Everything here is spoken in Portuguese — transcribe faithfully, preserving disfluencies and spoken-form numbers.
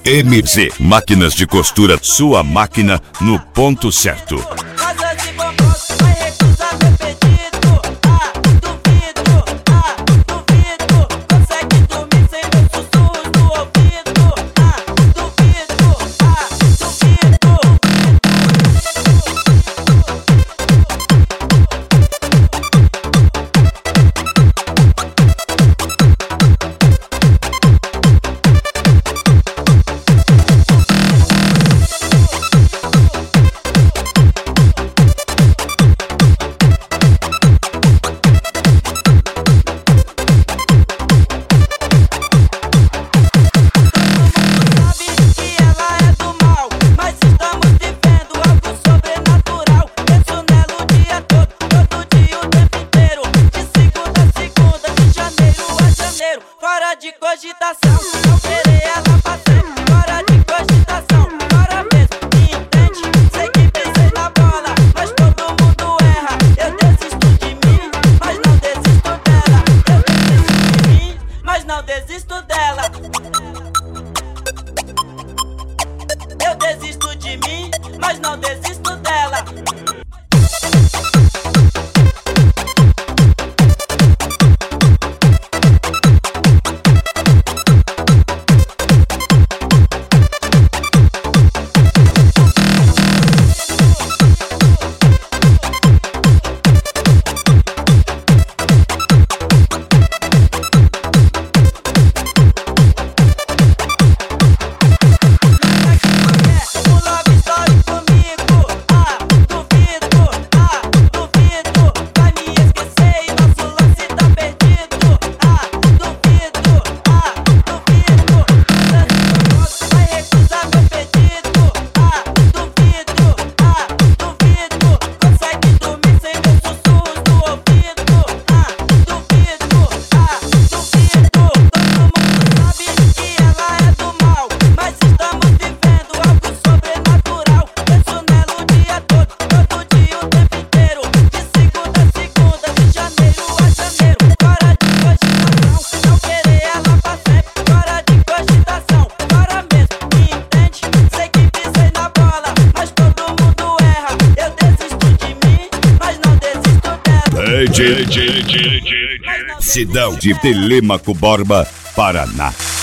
M Z Máquinas de Costura, sua máquina no ponto certo. Fora de cogitação, não querer ela pra sempre. Fora de cogitação, fora mesmo, me entende? Sei que pensei na bola, mas todo mundo erra. Eu desisto de mim, mas não desisto dela. Eu desisto de mim, mas não desisto dela. Eu desisto de mim, mas não desisto dela. Sidão de Telêmaco Borba, Paraná.